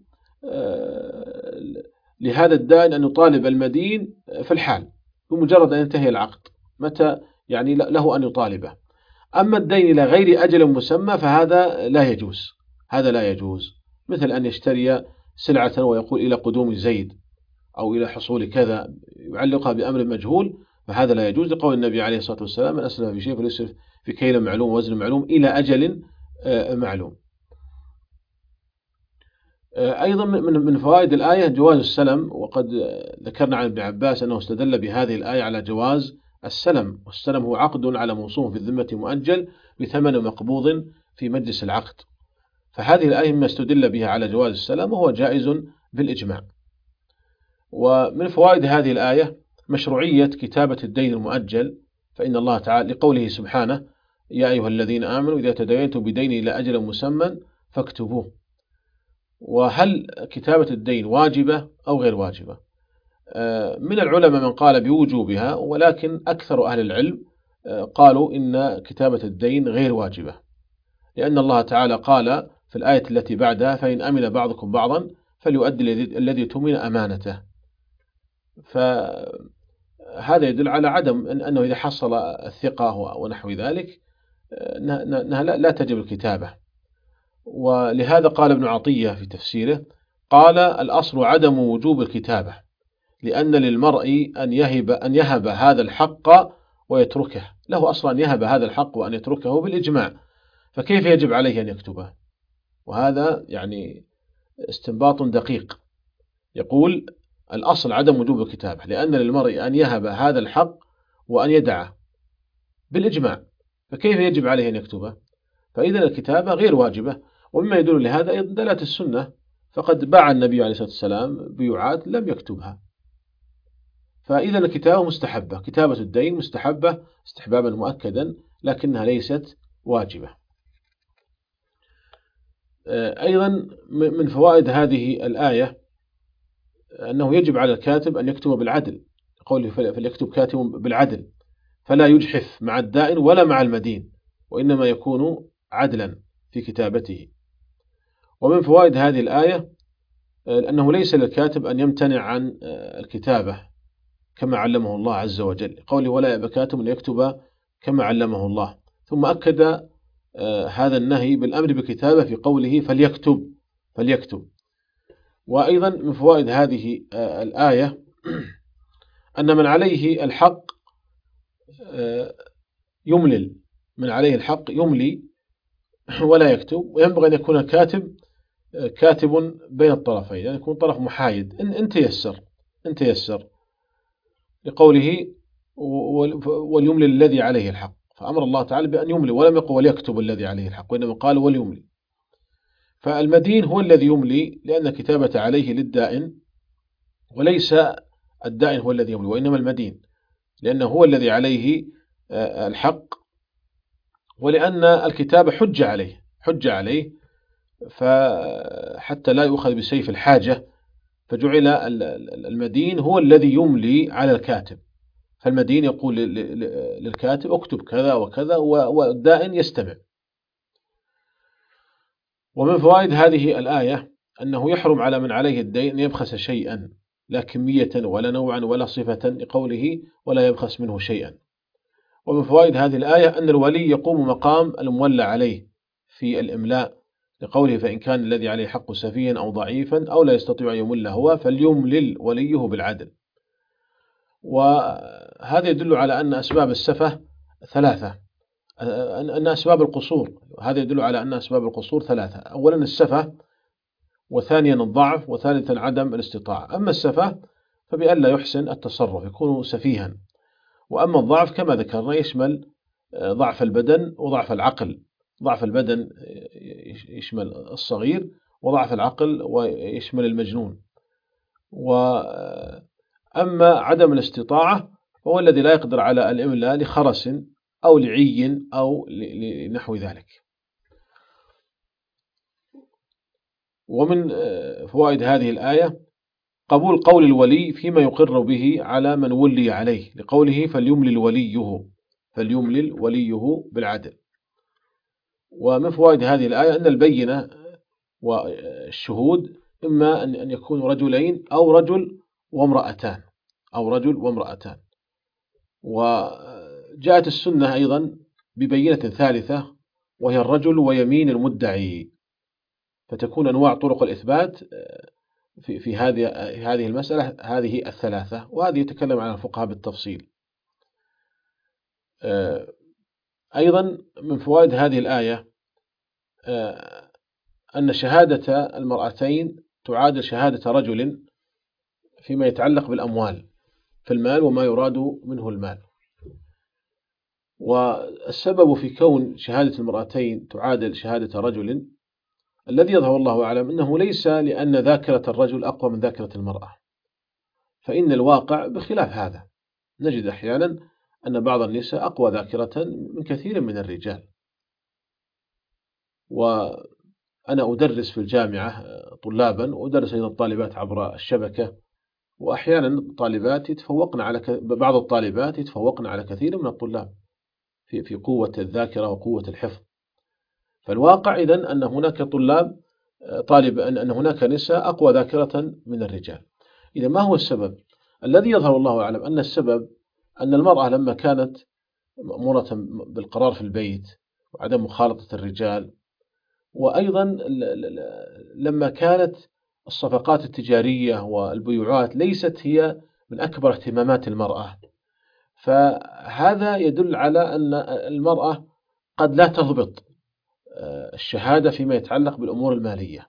لهذا الدائن أن يطالب المدين في الحال بمجرد أن ينتهي العقد، متى يعني له أن يطالبه. أما الدين إلى غير أجل مسمى فهذا لا يجوز، مثل أن يشتري سلعة ويقول إلى قدوم زيد أو إلى حصول كذا، يعلقها بأمر مجهول، فهذا لا يجوز، لقول النبي عليه الصلاة والسلام: من أسلف في شيء فليسرف في كيل معلوم ووزن معلوم إلى أجل معلوم. أيضا من فوائد الآية جواز السلم، وقد ذكرنا عن ابن عباس أنه استدل بهذه الآية على جواز السلم، والسلم هو عقد على موصوف في الذمة مؤجل بثمن مقبوض في مجلس العقد. فهذه الآية مما استدل بها على جواز السلم وهو جائز بالإجماع. ومن فوائد هذه الآية مشروعية كتابة الدين المؤجل، فإن الله تعالى لقوله سبحانه: يا أيها الذين آمنوا إذا تداينتم بدين إلى أجل مسمى فاكتبوه. وهل كتابة الدين واجبة أو غير واجبة؟ من العلماء من قال بوجوبها، ولكن أكثر أهل العلم قالوا إن كتابة الدين غير واجبة، لأن الله تعالى قال في الآية التي بعدها: فإن أمن بعضكم بعضا فليؤدي الذي اؤتمن أمانته. فهذا يدل على عدم أنه إذا حصل الثقة ونحو ذلك لا تجب الكتابة. ولهذا قال ابن عطية في تفسيره، قال: الأصل عدم وجوب الكتابة، لأن للمرء أن يهب هذا الحق ويتركه، له أصلا أن يهب هذا الحق وأن يتركه بالإجماع، فكيف يجب عليه أن يكتبه؟ وهذا يعني استنباط دقيق. يقول: الأصل عدم وجوب الكتابة لأن للمرء أن يهب هذا الحق وأن يدعه بالإجماع، فكيف يجب عليه أن يكتبه؟ فإذا الكتابة غير واجبة. ومما يدل لهذا أيضا دلالة السنة، فقد باع النبي عليه الصلاة والسلام بيوعات لم يكتبها. فإذا الكتابة مستحبة، كتابة الدين مستحبة استحبابا مؤكدا، لكنها ليست واجبة. أيضا من فوائد هذه الآية أنه يجب على الكاتب أن يكتب بالعدل، قوله: فليكتب كاتب بالعدل، فلا يجحف مع الدائن ولا مع المدين، وإنما يكون عدلا في كتابته. ومن فوائد هذه الآية أنه ليس للكاتب أن يمتنع عن الكتابة كما علمه الله عز وجل، قوله: ولا يأبى كاتب أن يكتب كما علمه الله. ثم أكد هذا النهي بالأمر بكتابة في قوله: فليكتب. وأيضا من فوائد هذه الآية أن من عليه الحق يملل، من عليه الحق يملي ولا يكتب، وينبغي أن يكون كاتب بين الطرفين، يعني يكون طرف محايد إن تيسر، لقوله: وليملل الذي عليه الحق، فأمر الله تعالى بأن يملي ولم يقل وليكتب الذي عليه الحق، وإنما قال وليملي. فالمدين هو الذي يملي، لأن كتابة عليه للدائن، وليس الدائن هو الذي يملي، وإنما المدين، لأنه هو الذي عليه الحق، ولأن الكتابة حجة عليه فحتى لا يؤخذ بسيف الحاجة، فجعل المدين هو الذي يملي على الكاتب، فالمدين يقول للكاتب: اكتب كذا وكذا، والدائن يستمع. ومن فوائد هذه الآية أنه يحرم على من عليه الدين أن يبخس شيئا، لا كمية ولا نوعا ولا صفة، لقوله: ولا يبخس منه شيئا. ومن فوائد هذه الآية أن الولي يقوم مقام المولى عليه في الإملاء، لقوله فإن كان الذي عليه حق سفيها أو ضعيفا أو لا يستطيع أن يمل هو فليملل وليه بالعدل. وهذا يدل على أن أسباب السفه ثلاثة، أن أسباب القصور، هذا يدل على أن أسباب القصور ثلاثة: أولا السفه، وثانيا الضعف، وثالثا عدم الاستطاعة. أما السفه فبأن لا يحسن التصرف، يكون سفيها. وأما الضعف كما ذكرنا يشمل ضعف البدن وضعف العقل. ضعف البدن يشمل الصغير، وضعف العقل ويشمل المجنون. وأما عدم الاستطاعة هو الذي لا يقدر على الإملاء لخرس أو لعي أو لنحو ذلك. ومن فوائد هذه الآية قبول قول الولي فيما يقر به على من ولي عليه، لقوله فليملل وليه بالعدل. ومن فوائد هذه الآية أن البينة والشهود إما أن يكونوا رجلين أو رجل وامرأتان. وجاءت السنة أيضا ببينة ثالثة وهي الرجل ويمين المدعي، فتكون أنواع طرق الإثبات في هذه المسألة هذه الثلاثة، وهذه يتكلم عنها الفقهاء بالتفصيل. أيضا من فوائد هذه الآية أن شهادة المرأتين تعادل شهادة رجل فيما يتعلق بالأموال، في المال وما يراد منه المال. والسبب في كون شهادة المرأتين تعادل شهادة رجل الذي يظهر الله أعلم أنه ليس لأن ذاكرة الرجل أقوى من ذاكرة المرأة، فإن الواقع بخلاف هذا. نجد أحيانا أن بعض النساء أقوى ذاكرة من كثير من الرجال. وأنا أدرس في الجامعة طلابا وأدرس أيضا الطالبات عبر الشبكة، وأحيانا الطالبات يتفوقن على بعض الطالبات يتفوقن على كثير من الطلاب في قوة الذاكرة وقوة الحفظ. فالواقع إذن أن هناك أن هناك نساء أقوى ذاكرة من الرجال. إذا ما هو السبب؟ الذي يظهر الله أعلم أن السبب أن المرأة لما كانت مأمورة بالقرار في البيت وعدم مخالطة الرجال، وأيضا لما كانت الصفقات التجارية والبيوعات ليست هي من أكبر اهتمامات المرأة، فهذا يدل على أن المرأة قد لا تضبط الشهادة فيما يتعلق بالأمور المالية،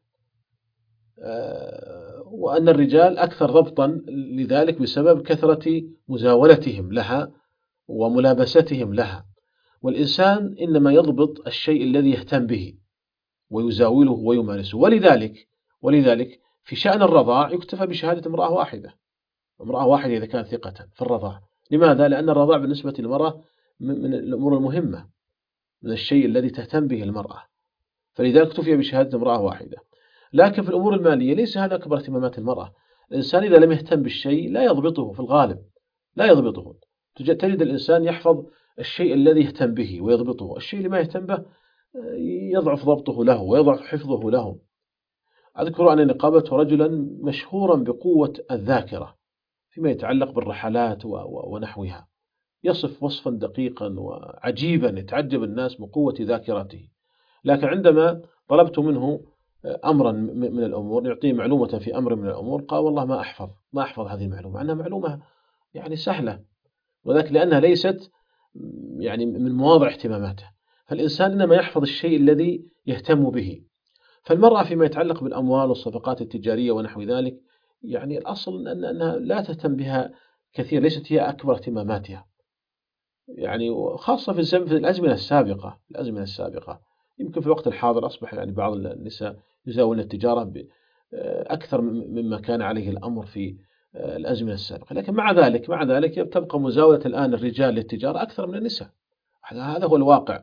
وأن الرجال أكثر ضبطا لذلك بسبب كثرة مزاولتهم لها وملابستهم لها. والإنسان إنما يضبط الشيء الذي يهتم به ويزاوله ويمارسه. ولذلك في شأن الرضاع يكتفى بشهادة امرأة واحدة إذا كانت ثقة في الرضاع. لماذا؟ لأن الرضاع بالنسبة للمرأة من الأمور المهمة، من الشيء الذي تهتم به المرأة، فلذلك اكتفي بشهادة امرأة واحدة. لكن في الأمور المالية ليس هذا أكبر اهتمامات المرأة. الإنسان إذا لم يهتم بالشيء لا يضبطه، في الغالب لا يضبطه. تجد الإنسان يحفظ الشيء الذي يهتم به ويضبطه، الشيء اللي ما يهتم به يضعف ضبطه له ويضعف حفظه له. أذكر أنني قابلت رجلا مشهورا بقوة الذاكرة فيما يتعلق بالرحلات ونحوها، يصف وصفا دقيقا وعجيبا يتعجب الناس من قوة ذاكرته. لكن عندما طلبت منه أمرا من الأمور، يعطيه معلومة في أمر من الأمور، قال والله ما أحفظ هذه المعلومة، أنها معلومة يعني سهلة، وذلك لأنها ليست يعني من مواضع اهتماماته. فالإنسان إنما يحفظ الشيء الذي يهتم به. فالمرأة فيما يتعلق بالأموال والصفقات التجارية ونحو ذلك، يعني الأصل أنها لا تهتم بها كثير، ليست هي أكبر اهتماماتها. يعني خاصة في الأزمنة السابقة، يمكن في الوقت الحاضر أصبح يعني بعض النساء يزاولن التجارة أكثر مما كان عليه الأمر في الأزمنة السابقة. لكن مع ذلك تبقى مزاولة الآن الرجال للتجارة أكثر من النساء، هذا هو الواقع.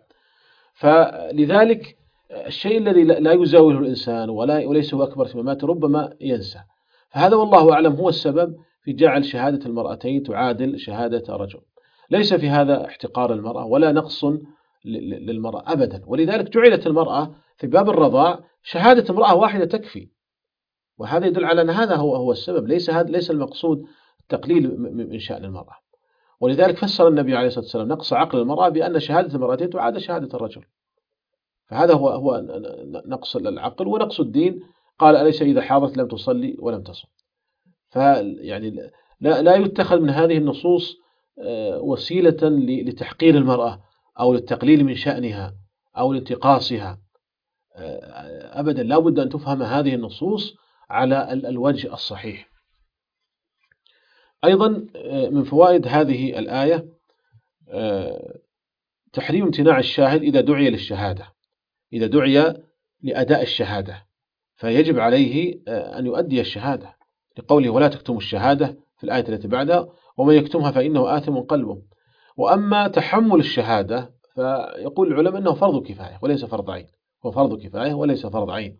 فلذلك الشيء الذي لا يزاوله الإنسان وليس هو أكبر اهتماماته ربما ينسى. فهذا والله أعلم هو السبب في جعل شهادة المرأتين تعادل شهادة رجل. ليس في هذا احتقار المرأة ولا نقص للمرأة أبدا، ولذلك جعلت المرأة في باب الرضاع شهادة امرأة واحدة تكفي، وهذا يدل على أن هذا هو السبب. ليس المقصود التقليل من شأن المرأة. ولذلك فسر النبي عليه الصلاة والسلام نقص عقل المرأة بأن شهادة المرأتين تعادل شهادة الرجل، فهذا هو نقص العقل ونقص الدين. قال أليس إذا حاضت لم تصلي ولم تصم. فيعني لا يتخذ من هذه النصوص وسيلة لتحقير المرأة أو للتقليل من شأنها أو لانتقاصها، أبدا، لا بد أن تفهم هذه النصوص على الوجه الصحيح. أيضا من فوائد هذه الآية تحريم امتناع الشاهد إذا دعي للشهادة، إذا دعي لأداء الشهادة فيجب عليه أن يؤدي الشهادة، لقوله ولا تكتموا الشهادة في الآية التي بعدها ومن يكتمها فإنه آثم قلبه. وأما تحمل الشهادة فيقول العلماء أنه فرض كفاية وليس فرض عين، هو فرض كفاية وليس فرض عين.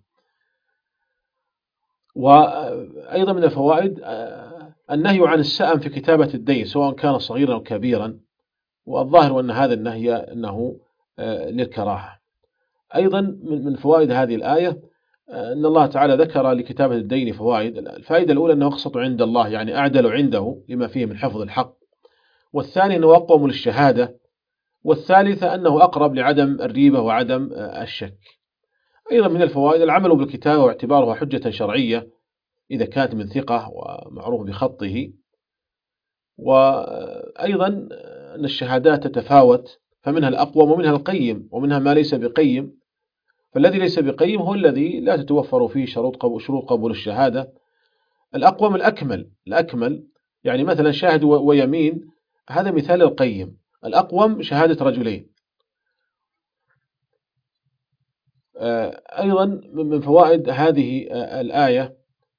وأيضا من الفوائد النهي عن السأم في كتابة الدين سواء كان صغيرا أو كبيرا، والظاهر أن هذا النهي أنه للكراهة. أيضا من فوائد هذه الآية أن الله تعالى ذكر لكتابة الدين فوائد. الفائدة الأولى أنه أقسط عند الله، يعني أعدل عنده لما فيه من حفظ الحق، والثاني أنه أقوم للشهادة، والثالثة أنه أقرب لعدم الريبة وعدم الشك. أيضا من الفوائد العمل بالكتابة واعتبارها حجة شرعية إذا كانت من ثقة ومعروف بخطه. وأيضا أن الشهادات تتفاوت، فمنها الأقوم ومنها القيم ومنها ما ليس بقيم، فالذي ليس بقيم هو الذي لا تتوفر فيه شروط قبول الشهادة. الأقوم الأكمل، يعني مثلا شاهد ويمين، هذا مثال القيم. الأقوم شهادة رجلين. أيضا من فوائد هذه الآية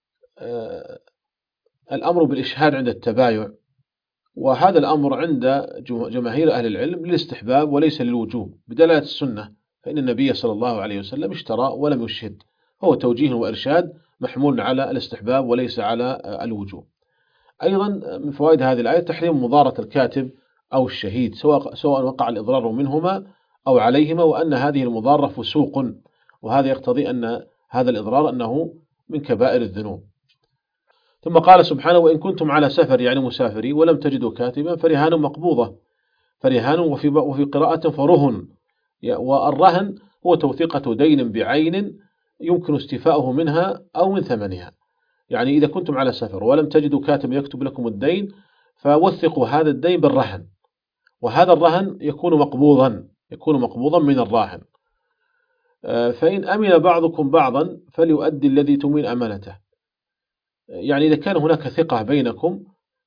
الأمر بالإشهاد عند التبايع، وهذا الأمر عند جماهير أهل العلم للاستحباب وليس للوجوب بدلالة السنة، فإن النبي صلى الله عليه وسلم اشترى ولم يشهد، هو توجيه وإرشاد محمول على الاستحباب وليس على الوجوب. أيضا من فوائد هذه الآية تحريم مضارة الكاتب أو الشهيد سواء وقع الإضرار منهما أو عليهما، وأن هذه المضارة فسوق، وهذا يقتضي أن هذا الإضرار أنه من كبائر الذنوب. ثم قال سبحانه وإن كنتم على سفر، يعني مسافرين، ولم تجدوا كاتبا فرهان مقبوضة، فرهان وفي قراءة فرهن، والرهن هو توثيقة دين بعين يمكن استيفاؤه منها أو من ثمنها. يعني إذا كنتم على سفر ولم تجدوا كاتب يكتب لكم الدين فوثقوا هذا الدين بالرهن، وهذا الرهن يكون مقبوضا من الراهن. فإن أمن بعضكم بعضا فليؤدي الذي تؤمن أمانته، يعني إذا كان هناك ثقة بينكم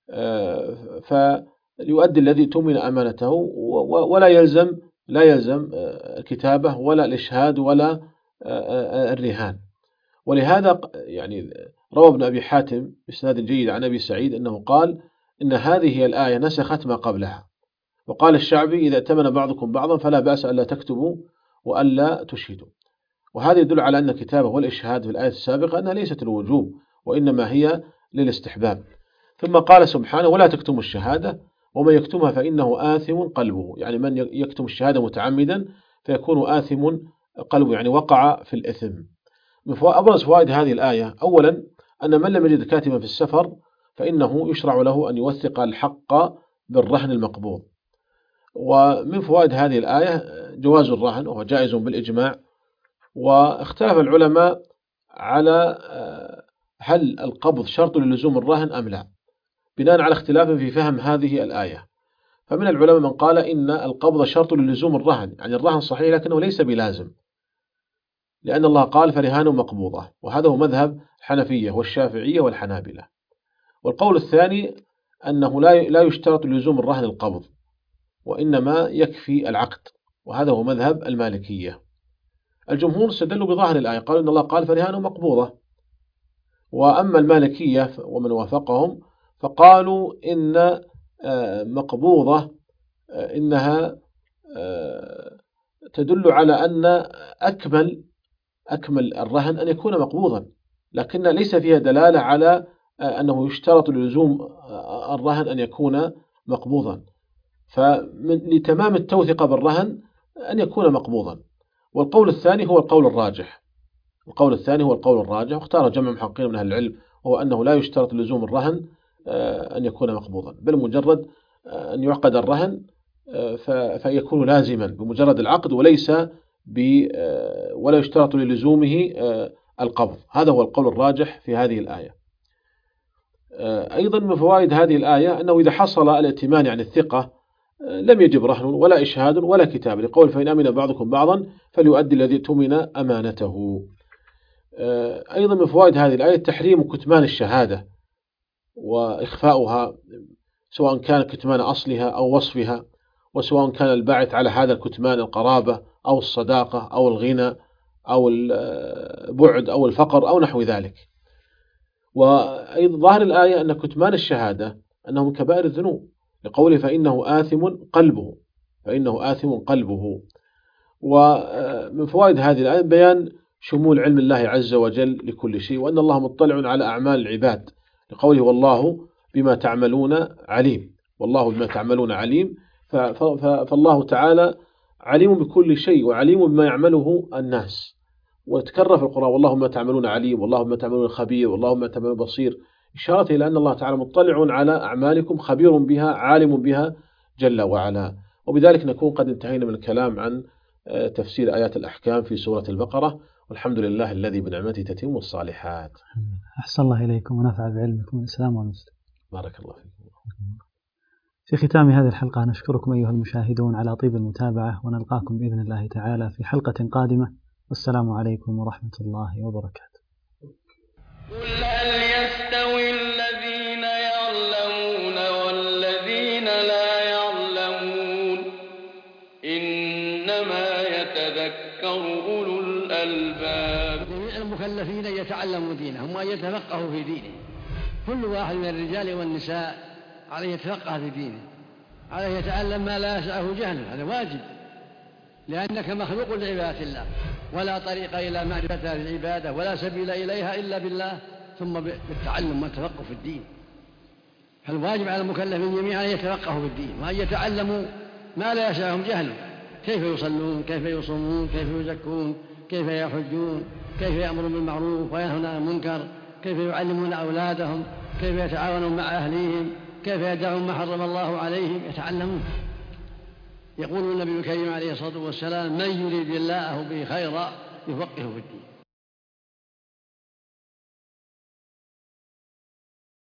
فليؤدي الذي تؤمن أمانته، ولا يلزم الكتابة ولا الإشهاد ولا الرهان. ولهذا يعني روى ابن أبي حاتم بإسناد جيد عن أبي سعيد أنه قال إن هذه الآية نسخت ما قبلها. وقال الشعبي إذا ائتمن بعضكم بعضا فلا بأس ألا تكتبوا وألا تشهدوا. وهذا يدل على أن الكتابة والإشهاد في الآية السابقة أنها ليست الوجوب وإنما هي للاستحباب. ثم قال سبحانه ولا تكتموا الشهادة ومن يكتمها فإنه آثم قلبه، يعني من يكتم الشهادة متعمدا فيكون آثم قلبه، يعني وقع في الإثم. من أبرز فوائد هذه الآية أولا أن من لم يجد كاتبا في السفر فإنه يشرع له أن يوثق الحق بالرهن المقبوض. ومن فوائد هذه الآية جواز الرهن وهو جائز بالإجماع. واختلف العلماء على هل القبض شرط للزوم الرهن أم لا، بناء على اختلاف في فهم هذه الآية. فمن العلماء من قال إن القبض شرط للزوم الرهن، يعني الرهن صحيح لكنه ليس بلازم، لأن الله قال فرهان مقبوضة، وهذا هو مذهب الحنفية والشافعية والحنابلة. والقول الثاني أنه لا يشترط لزوم الرهن القبض، وإنما يكفي العقد، وهذا هو مذهب المالكية. الجمهور استدلوا بظاهر الآية، قالوا إن الله قال فرهان مقبوضة. وأما المالكية ومن وافقهم فقالوا إن مقبوضة إنها تدل على أن أكمل الرهن أن يكون مقبوضا، لكن ليس فيها دلالة على أنه يشترط للزوم الرهن أن يكون مقبوضا، فلتمام التوثيق بالرهن أن يكون مقبوضا. والقول الثاني هو القول الراجح، واختار جمع محققين من أهل العلم، وهو أنه لا يشترط لزوم الرهن أن يكون مقبوضا، بل مجرد أن يعقد الرهن فيكون لازما بمجرد العقد ولا يشترط للزومه القبض. هذا هو القول الراجح في هذه الآية. أيضا من فوائد هذه الآية أنه إذا حصل الائتمان عن الثقة لم يجب رهن ولا إشهاد ولا كتاب، لقول فإن أمن بعضكم بعضا فليؤدي الذي اؤتمن أمانته. أيضا من فوائد هذه الآية تحريم كتمان الشهادة وإخفاؤها، سواء كان كتمان أصلها أو وصفها، وسواء كان الباعث على هذا الكتمان القرابة أو الصداقة أو الغنى أو البعد أو الفقر أو نحو ذلك. وأيضا ظاهر الآية أن كتمان الشهادة أنه من كبائر الذنوب، لقوله فإنه آثم قلبه. ومن فوائد هذه الآية بيان شمول علم الله عز وجل لكل شيء، وأن الله مطلع على أعمال العباد، لقوله والله بما تعملون عليم. فالله تعالى عليم بكل شيء وعليم بما يعمله الناس، وتكرر في القرآن والله بما تعملون عليم، والله بما تعملون خبير، والله بما تعملون بصير، إشارة إلى أن الله تعالى مطلع على أعمالكم خبير بها عالم بها جل وعلا. وبذلك نكون قد انتهينا من الكلام عن تفسير آيات الأحكام في سورة البقرة، والحمد لله الذي بنعمته تتم الصالحات. أحسن الله إليكم ونفع بعلمكم والإسلام والمسلم. بارك الله فيكم. في ختام هذه الحلقة نشكركم أيها المشاهدون على طيب المتابعة، ونلقاكم بإذن الله تعالى في حلقة قادمة، والسلام عليكم ورحمة الله وبركاته. قل هل يستوي الذين يعلمون والذين لا يعلمون إنما يتذكر أولو الألباب. جميع المكلفين يتعلموا دينهم وأن يتفقهوا في دينه. كل واحد من الرجال والنساء عليه يتفقه في دينه، عليه يتعلم ما لا يسعه جهله، هذا واجب، لأنك مخلوق لعبادة الله، ولا طريق إلى معرفتها في العبادة ولا سبيل إليها إلا بالله، ثم بالتعلم والتفقه في الدين. فالواجب على المكلفين جميعا أن يتفقهوا في الدين وأن يتعلموا ما لا يسعهم جهله، كيف يصلون، كيف يصومون، كيف يزكون، كيف يحجون، كيف يأمرون بالمعروف وينهون عن المنكر، كيف يعلمون أولادهم، كيف يتعاونون مع أهليهم، كيف يدعون ما حرم الله عليهم، يتعلمون. يقول النبي الكريم عليه الصلاة والسلام من يريد الله به خيرا يفقهه في الدين.